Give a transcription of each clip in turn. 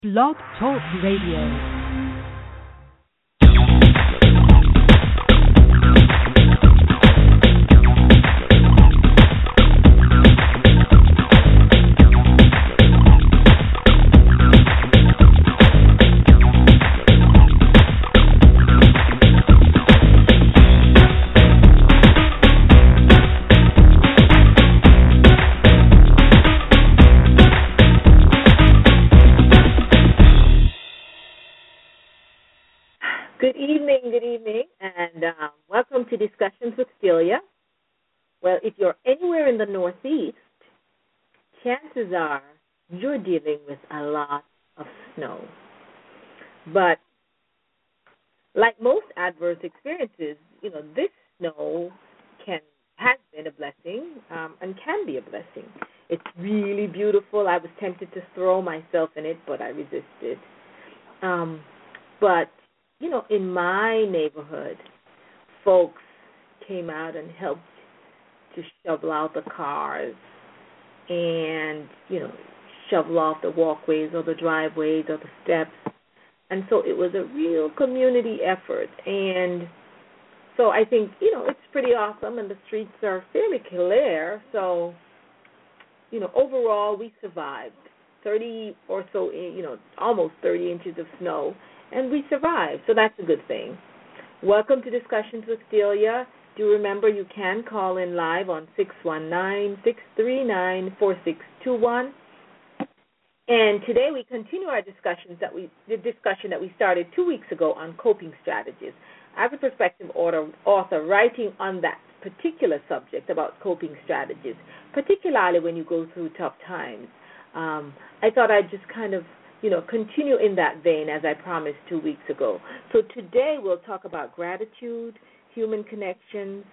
Blog Talk Radio. Good evening, and welcome to Discussions with Celia. Well, if you're anywhere in the Northeast, chances are you're dealing with a lot of snow. But like most adverse experiences, this snow has been a blessing and can be a blessing. It's really beautiful. I was tempted to throw myself in it, but I resisted. But in my neighborhood, folks came out and helped to shovel out the cars and, shovel off the walkways or the driveways or the steps. And so it was a real community effort. And so I think, it's pretty awesome, and the streets are fairly clear. So, overall we survived 30 or so, almost 30 inches of snow. And we survived, so that's a good thing. Welcome to Discussions with Celia. Do remember you can call in live on 619-639-4621. And today we continue our discussion that we started 2 weeks ago on coping strategies. As a prospective author writing on that particular subject about coping strategies, particularly when you go through tough times, I thought I'd just kind of continue in that vein as I promised 2 weeks ago. So today we'll talk about gratitude, human connections,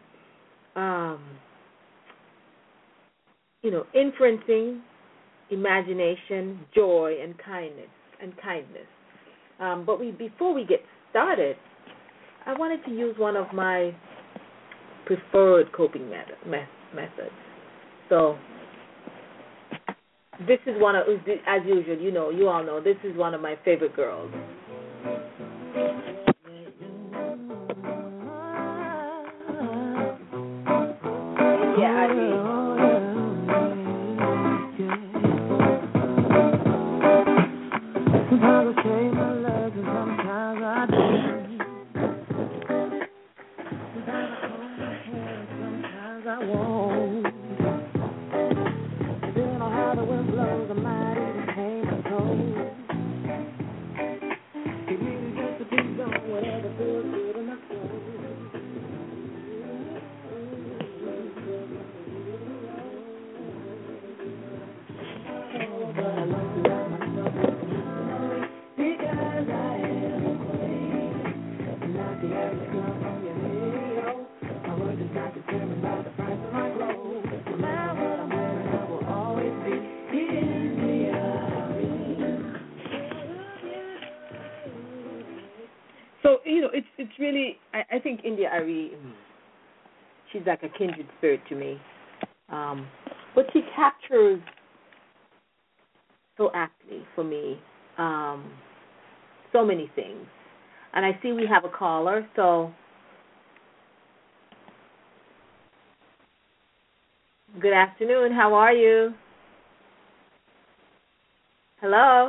inferencing, imagination, joy, and kindness. But before we get started, I wanted to use one of my preferred coping methods. So this is one of, as usual, you all know, this is one of my favorite girls. Yeah, I mean. Sometimes I shave my legs and sometimes I do. Sometimes I comb my hair and sometimes I won't. Depending on how the wind blows, I might even hang my toes. It really just depends on whatever feels good in my soul. But I love to let myself go because I am afraid. Not the average girl from your hero. My work is not determined by the price of my clothes. No matter what I'm wearing, I will always be India. So, it's really, I think India Arie, she's like a kindred spirit to me. But she captures so aptly for me so many things. And I see we have a caller, so good afternoon. How are you? Hello?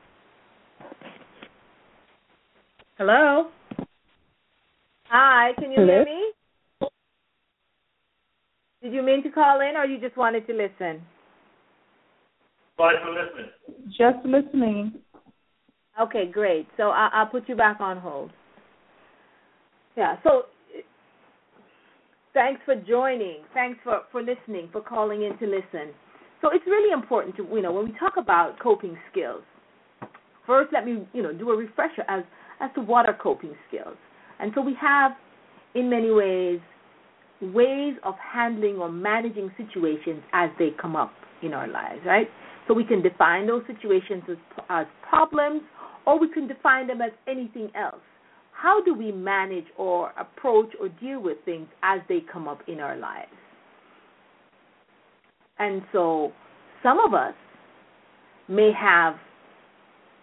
Hello? Hi, can you hear me? Did you mean to call in or you just wanted to listen? Just listening. Okay, great. So I'll put you back on hold. Yeah, so thanks for joining. Thanks for listening, for calling in to listen. So it's really important to, when we talk about coping skills, first let me, do a refresher as to what are coping skills. And so we have, in many ways of handling or managing situations as they come up in our lives, right? So we can define those situations as problems, or we can define them as anything else. How do we manage or approach or deal with things as they come up in our lives? And so some of us may have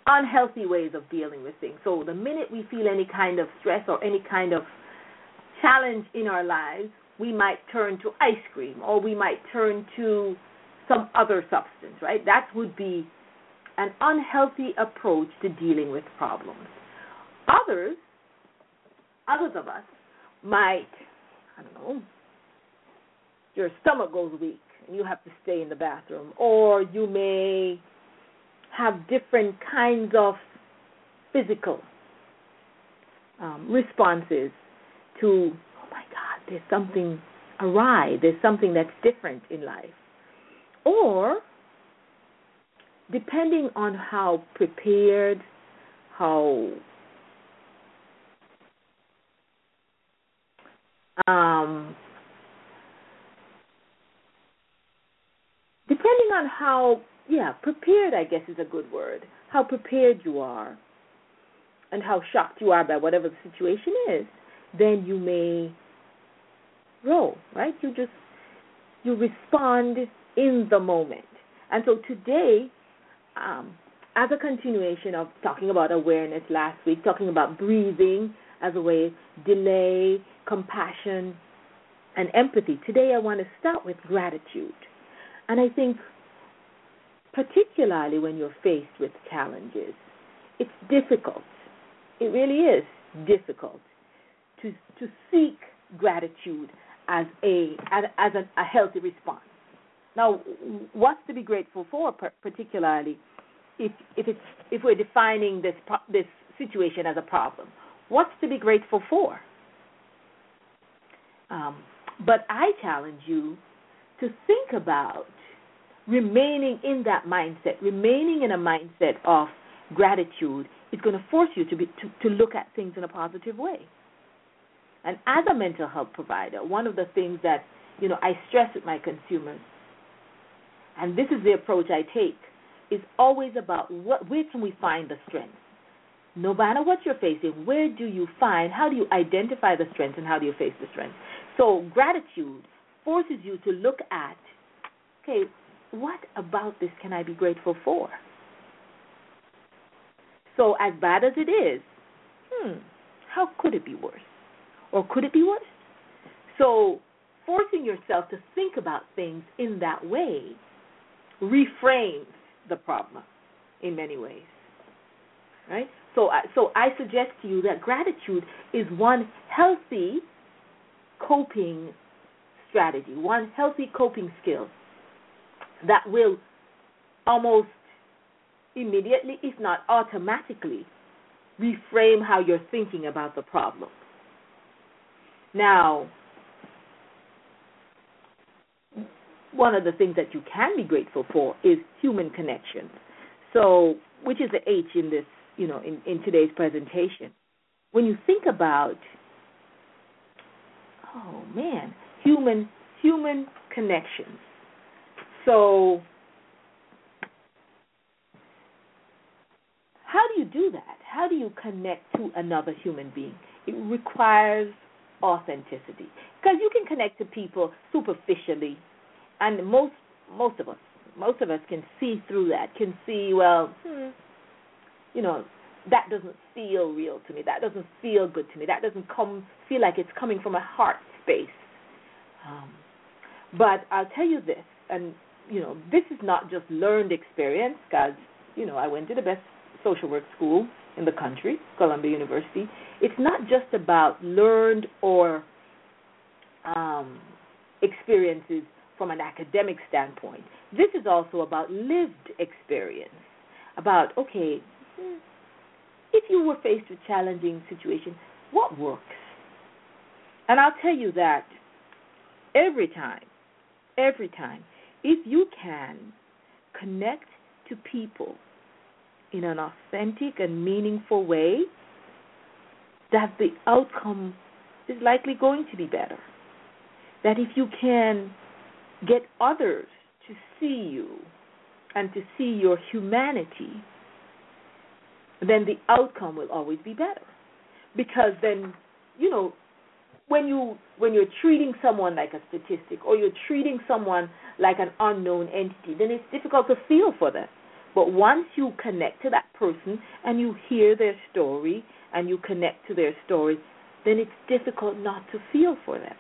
unhealthy ways of dealing with things. So the minute we feel any kind of stress or any kind of challenge in our lives, we might turn to ice cream or we might turn to some other substance, right? That would be an unhealthy approach to dealing with problems. Others of us might, I don't know, your stomach goes weak and you have to stay in the bathroom, or you may have different kinds of physical responses to, oh my God, there's something awry, there's something that's different in life. Or, depending on how prepared, how depending on how, prepared, I guess is a good word, how prepared you are and how shocked you are by whatever the situation is, then you may roll, right? You respond in the moment. And so today, as a continuation of talking about awareness last week, talking about breathing as a way, delay, compassion, and empathy, today I want to start with gratitude. And I think particularly when you're faced with challenges, it's difficult. It really is difficult to seek gratitude as a healthy response. Now, what's to be grateful for, particularly if we're defining this situation as a problem? What's to be grateful for? But I challenge you to think about remaining in that mindset. Remaining in a mindset of gratitude is going to force you to look at things in a positive way. And as a mental health provider, one of the things that I stress with my consumers, and this is the approach I take, is always about where can we find the strength? No matter what you're facing, how do you identify the strengths and how do you face the strengths? So gratitude forces you to look at, okay, what about this can I be grateful for? So as bad as it is, how could it be worse? Or could it be worse? So forcing yourself to think about things in that way reframes the problem in many ways, right? So I suggest to you that gratitude is one healthy coping strategy, one healthy coping skill that will almost immediately, if not automatically, reframe how you're thinking about the problem. Now, one of the things that you can be grateful for is human connection. So, which is the H in this, in today's presentation. When you think about, human connections. So, how do you do that? How do you connect to another human being? It requires authenticity, because you can connect to people superficially, and most of us can see through that. Can see, that doesn't feel real to me. That doesn't feel good to me. That doesn't feel like it's coming from a heart space. But I'll tell you this, and this is not just learned experience, because I went to the best social work school in the country, Columbia University. It's not just about learned or experiences from an academic standpoint. This is also about lived experience, about, okay, if you were faced with challenging situations, what works? And I'll tell you that every time, if you can connect to people in an authentic and meaningful way, that the outcome is likely going to be better. That if you can get others to see you and to see your humanity, then the outcome will always be better. Because then, when you're treating someone like a statistic or you're treating someone like an unknown entity, then it's difficult to feel for them. But once you connect to that person and you hear their story and you connect to their story, then it's difficult not to feel for them.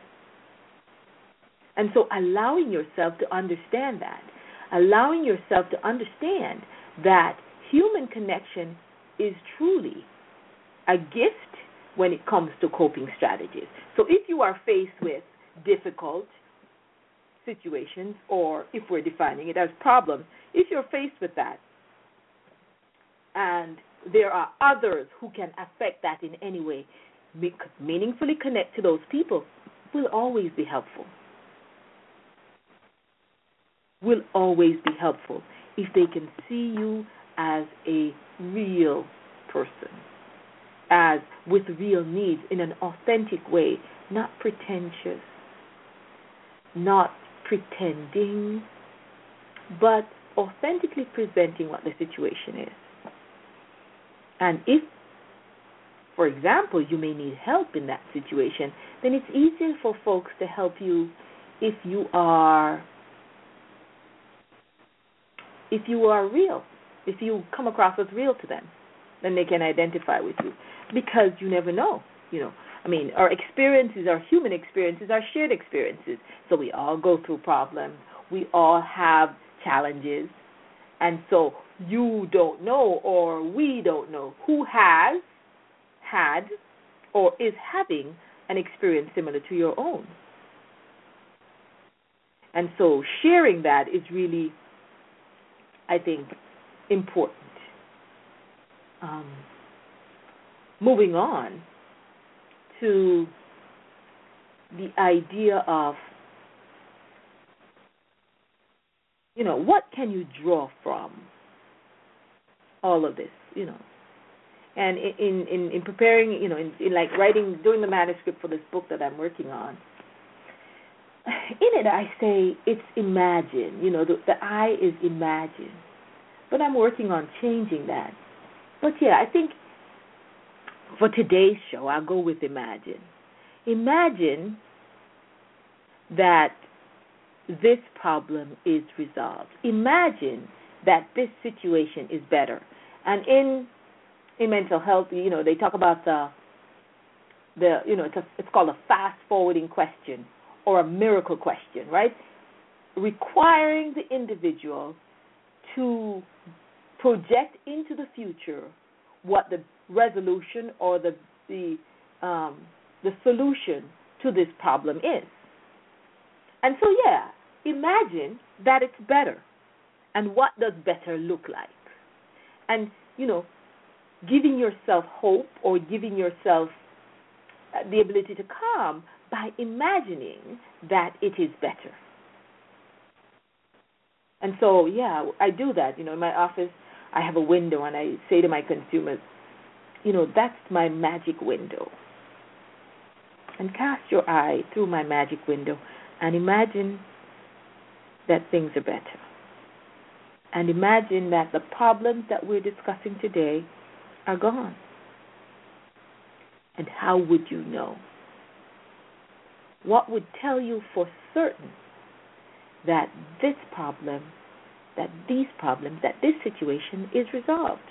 And so allowing yourself to understand that, allowing yourself to understand that human connection is truly a gift when it comes to coping strategies. So if you are faced with difficult situations, or if we're defining it as problems, if you're faced with that and there are others who can affect that in any way, meaningfully connect to those people will always be helpful. Will always be helpful if they can see you as a real person, as with real needs in an authentic way, not pretentious, not pretending, but authentically presenting what the situation is. And if, for example, you may need help in that situation, then it's easier for folks to help you if you are real, if you come across as real to them, then they can identify with you, because you never know, our experiences, our human experiences, are shared experiences. So we all go through problems. We all have challenges. And so you don't know, or we don't know, who has had or is having an experience similar to your own. And so sharing that is really, I think, important. Moving on to the idea of, what can you draw from all of this, And in preparing, in like writing, doing the manuscript for this book that I'm working on, in it I say it's imagine, the I is imagine. But I'm working on changing that. But yeah, I think for today's show, I'll go with imagine. Imagine that this problem is resolved. Imagine that this situation is better. And in mental health, they talk about it's called a fast-forwarding question or a miracle question, right? Requiring the individual to project into the future what the resolution or the solution to this problem is. And so, imagine that it's better. And what does better look like? And, giving yourself hope or giving yourself the ability to calm by imagining that it is better. And so, I do that. In my office, I have a window, and I say to my consumers, that's my magic window. And cast your eye through my magic window and imagine that things are better. And imagine that the problems that we're discussing today are gone. And how would you know? What would tell you for certain that this problem, that these problems, that this situation is resolved?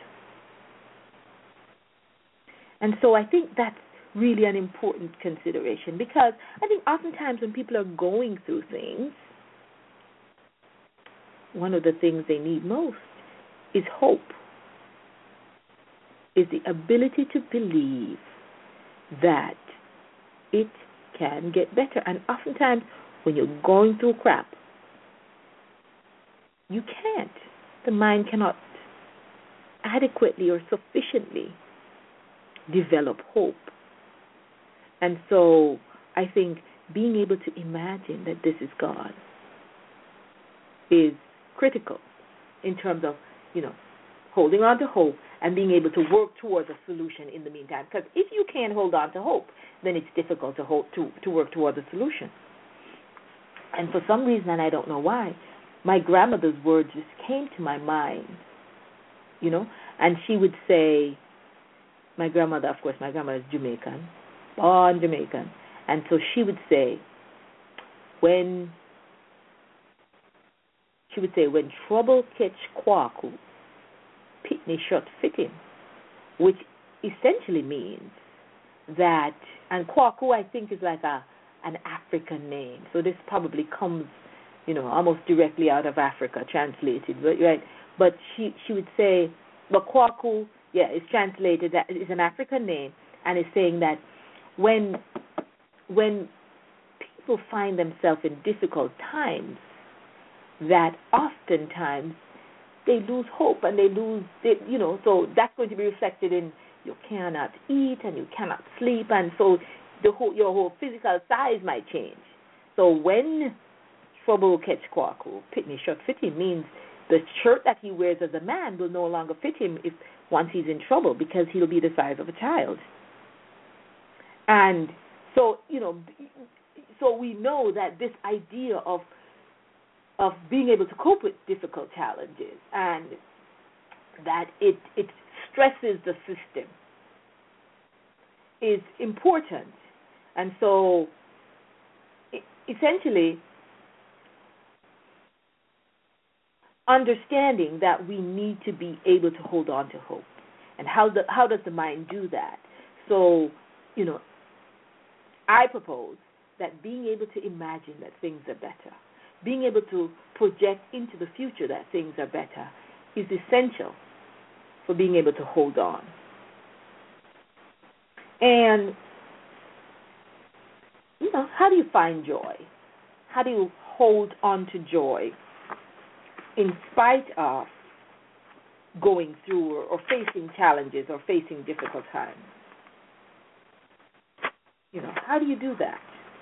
And so I think that's really an important consideration, because I think oftentimes when people are going through things, one of the things they need most is hope, is the ability to believe that it can get better. And oftentimes when you're going through crap, you can't. The mind cannot adequately or sufficiently develop hope. And so I think being able to imagine that this is God is critical in terms of, holding on to hope and being able to work towards a solution in the meantime. Because if you can't hold on to hope, then it's difficult to work towards a solution. And for some reason, and I don't know why, my grandmother's words just came to my mind, and she would say, my grandmother is Jamaican, born Jamaican, and so she would say, when she would say, when trouble catch Kwaku, Pitney shut fit him, which essentially means that, and Kwaku I think is like an African name, so this probably comes, almost directly out of Africa, translated, right? But she would say, but Kwaku, is translated, that is an African name, and is saying that when people find themselves in difficult times, that oftentimes they lose hope and so that's going to be reflected in you cannot eat and you cannot sleep, and so your whole physical size might change. So when trouble catch Kwaku, Pitney shut fit him means the shirt that he wears as a man will no longer fit him once he's in trouble, because he'll be the size of a child. And so, so we know that this idea of being able to cope with difficult challenges, and that it stresses the system, is important. And so essentially understanding that we need to be able to hold on to hope. And how does the mind do that? So, I propose that being able to imagine that things are better, being able to project into the future that things are better, is essential for being able to hold on. And, how do you find joy? How do you hold on to joy in spite of going through or facing challenges or facing difficult times? How do you do that?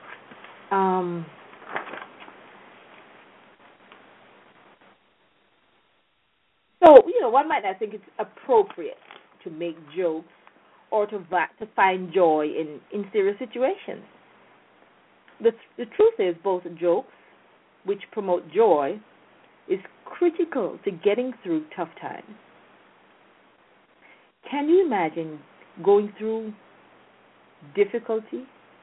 So, one might not think it's appropriate to make jokes or to find joy in serious situations. The truth is, both jokes, which promote joy, is critical to getting through tough times. Can you imagine going through difficulty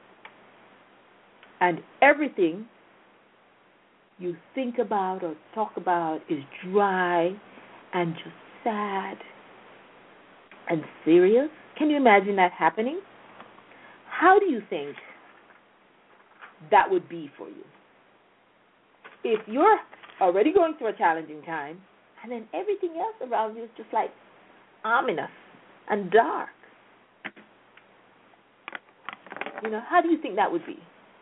and everything you think about or talk about is dry and just sad and serious? Can you imagine that happening? How do you think that would be for you? If you're already going through a challenging time, and then everything else around you is just like ominous and dark. How do you think that would be?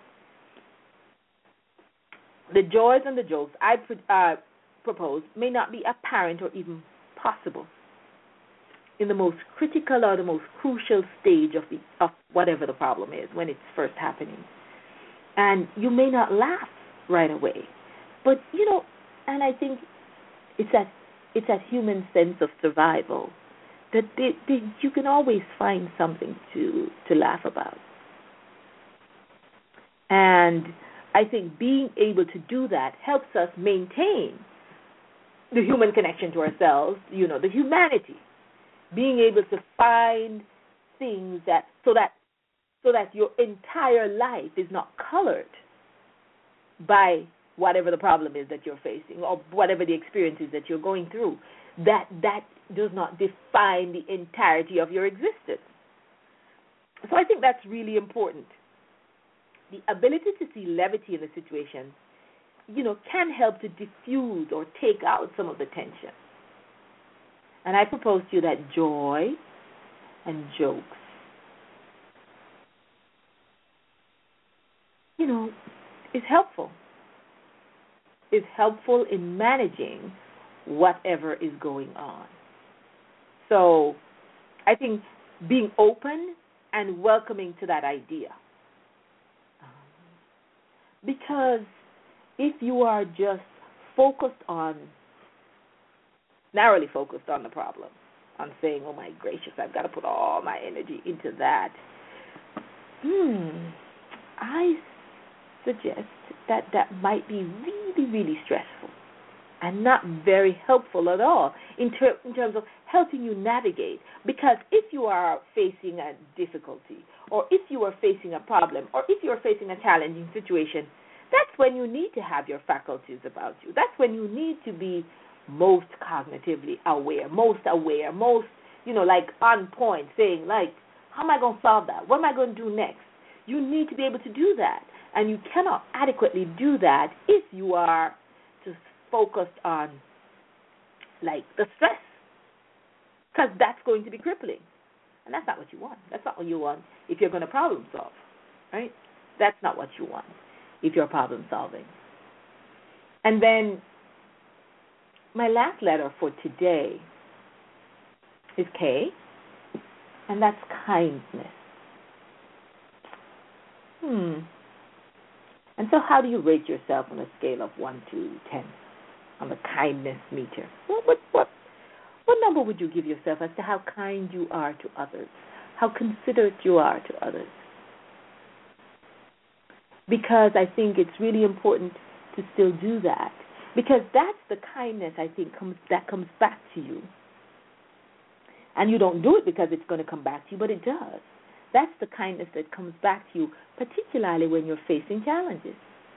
The joys and the jokes I propose may not be apparent or even possible in the most critical or the most crucial stage of whatever the problem is when it's first happening. And you may not laugh right away. But, and I think it's that human sense of survival that you can always find something to laugh about. And I think being able to do that helps us maintain the human connection to ourselves, the humanity. Being able to find things so that your entire life is not colored by whatever the problem is that you're facing or whatever the experience is that you're going through. That does not define the entirety of your existence. So I think that's really important. The ability to see levity in a situation, can help to diffuse or take out some of the tension. And I propose to you that joy and jokes, is helpful. Is helpful in managing whatever is going on. So I think being open and welcoming to that idea. Because if you are just narrowly focused on the problem, on saying, oh my gracious, I've got to put all my energy into that, I suggest that might be really, really stressful and not very helpful at all in terms of helping you navigate. Because if you are facing a difficulty, or if you are facing a problem, or if you are facing a challenging situation, That's when you need to have your faculties about you. That's when you need to be most cognitively aware, most, like on point, saying, like, how am I going to solve that? What am I going to do next? You need to be able to do that. And you cannot adequately do that if you are just focused on, like, the stress, because that's going to be crippling. And that's not what you want. That's not what you want if you're going to problem solve, right? That's not what you want if you're problem solving. And then my last letter for today is K, and that's kindness. And so how do you rate yourself on a scale of 1 to 10 on the kindness meter? What number would you give yourself as to how kind you are to others, how considerate you are to others? Because I think it's really important to still do that, because that's the kindness, I think, that comes back to you. And you don't do it because it's going to come back to you, but it does. That's the kindness that comes back to you, particularly when you're facing challenges.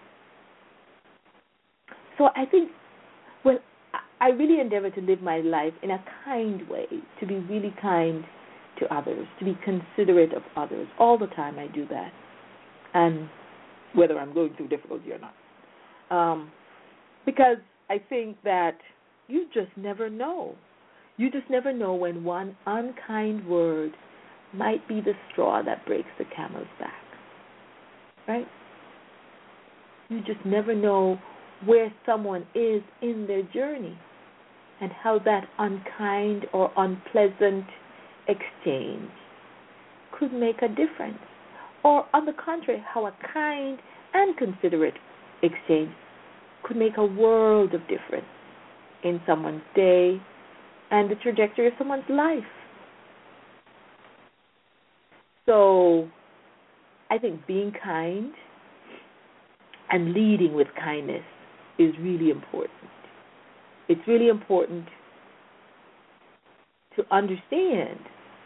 So I think, I really endeavor to live my life in a kind way, to be really kind to others, to be considerate of others. All the time I do that, and whether I'm going through difficulty or not. Because I think that you just never know. You just never know when one unkind word might be the straw that breaks the camel's back, right? You just never know where someone is in their journey and how that unkind or unpleasant exchange could make a difference. Or on the contrary, how a kind and considerate exchange could make a world of difference in someone's day and the trajectory of someone's life. So I think being kind and leading with kindness is really important. It's really important to understand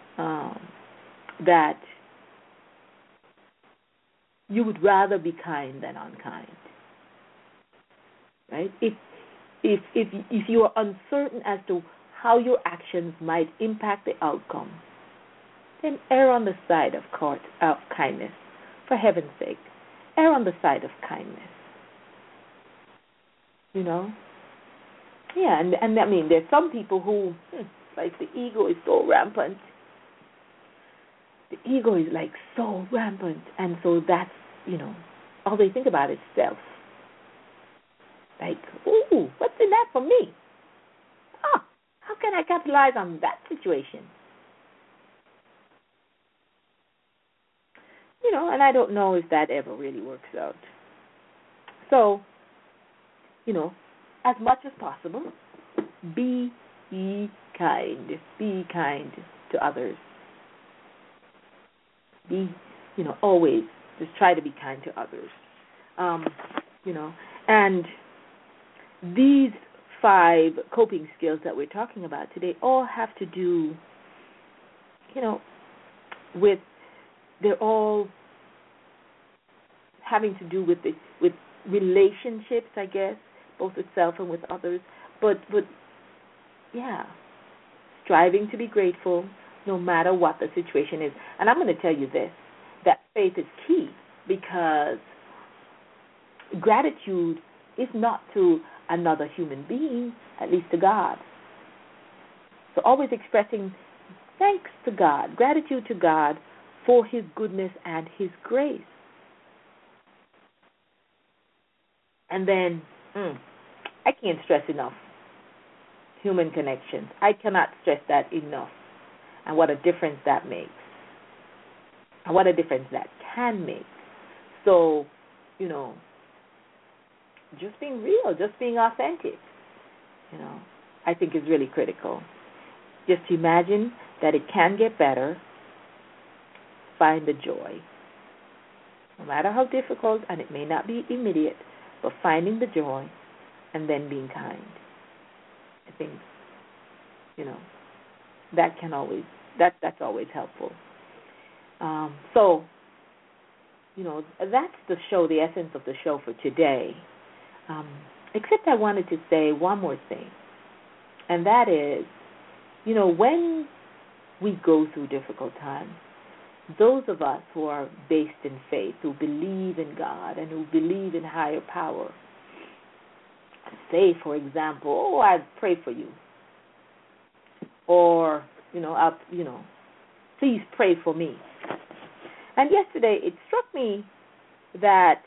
that you would rather be kind than unkind, right? If you are uncertain as to how your actions might impact the outcome, then err on the side of kindness. For heaven's sake, err on the side of kindness. Yeah, and I mean, there's some people who, like, the ego is so rampant. The ego is, like, so rampant, and so that's, all they think about is self. Like, ooh, what's in that for me? Oh, how can I capitalize on that situation? And I don't know if that ever really works out. So, as much as possible, be kind. Be kind to others. Be, always just try to be kind to others. And these 5 coping skills that we're talking about today all have to do, with, they're all having to do with relationships, I guess, both with self and with others. But yeah, striving to be grateful no matter what the situation is. And I'm going to tell you this, that faith is key, because gratitude is not to another human being, at least to God. So always expressing thanks to God, gratitude to God for His goodness and His grace. And then, I can't stress enough, human connections. I cannot stress that enough. And what a difference that makes. And what a difference that can make. So, just being real, just being authentic, I think is really critical. Just imagine that it can get better. Find the joy. No matter how difficult, and it may not be immediate, but finding the joy and then being kind. I think, that can always, that's always helpful. So, that's the show, the essence of the show for today. Except I wanted to say one more thing, and that is, when we go through difficult times, those of us who are based in faith, who believe in God and who believe in higher power, say, for example, oh, I pray for you, or please pray for me. And yesterday it struck me that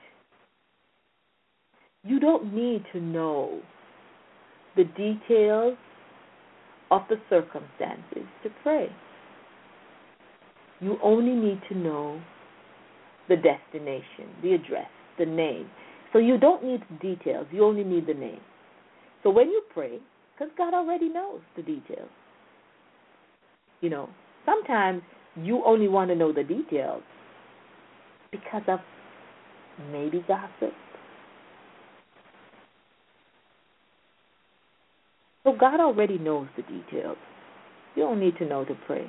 you don't need to know the details of the circumstances to pray. You only need to know the destination, the address, the name. So you don't need the details, you only need the name. So when you pray, because God already knows the details, sometimes you only want to know the details because of maybe gossip. So God already knows the details. You don't need to know to pray.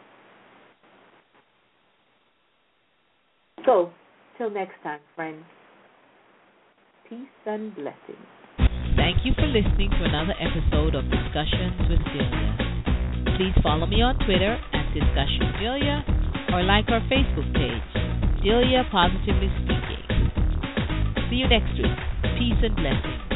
So, till next time, friends, peace and blessings. Thank you for listening to another episode of Discussions with Delia. Please follow me on Twitter at Discussion Delia or like our Facebook page, Delia Positively Speaking. See you next week. Peace and blessings.